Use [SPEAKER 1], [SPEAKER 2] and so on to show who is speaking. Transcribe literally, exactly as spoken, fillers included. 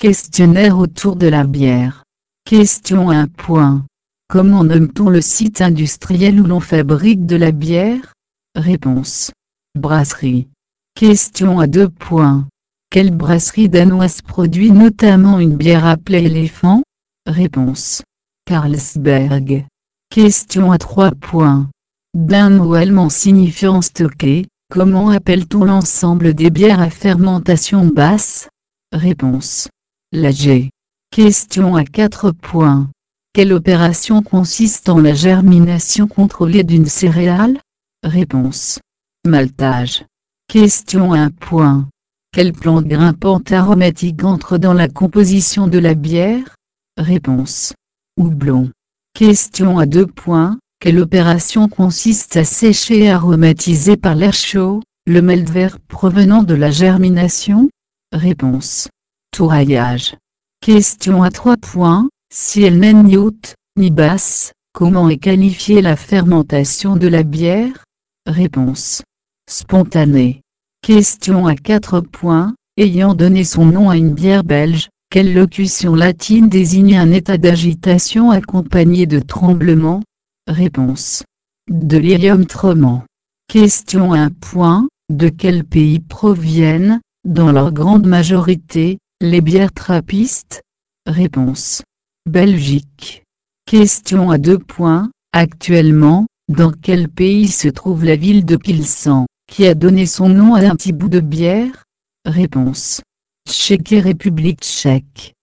[SPEAKER 1] Questionnaire autour de la bière. Question un. Comment nomme-t-on le site industriel où l'on fabrique de la bière? Réponse. Brasserie. Question à deux. Quelle brasserie danoise produit notamment une bière appelée éléphant? Réponse. Carlsberg. Question à trois. D'un mot allemand signifiant stocker, comment appelle-t-on l'ensemble des bières à fermentation basse? Réponse. Lager. Question à quatre. Quelle opération consiste en la germination contrôlée d'une céréale? Réponse. Maltage. Question un. Quelle plante grimpante aromatique entre dans la composition de la bière? Réponse. Houblon. Question à deux. Quelle opération consiste à sécher et aromatiser par l'air chaud le malt vert provenant de la germination? Réponse. Touraillage. Question à trois. Si elle n'est ni haute, ni basse, comment est qualifiée la fermentation de la bière? Réponse. Spontanée. Question à quatre. Ayant donné son nom à une bière belge, quelle locution latine désigne un état d'agitation accompagné de tremblements? Réponse. Delirium tremens. Question un. De quel pays proviennent, dans leur grande majorité, les bières trappistes? Réponse. Belgique. Question à deux. Actuellement, dans quel pays se trouve la ville de Pilsen, qui a donné son nom à un petit bout de bière? Réponse. Tchéquie, République tchèque.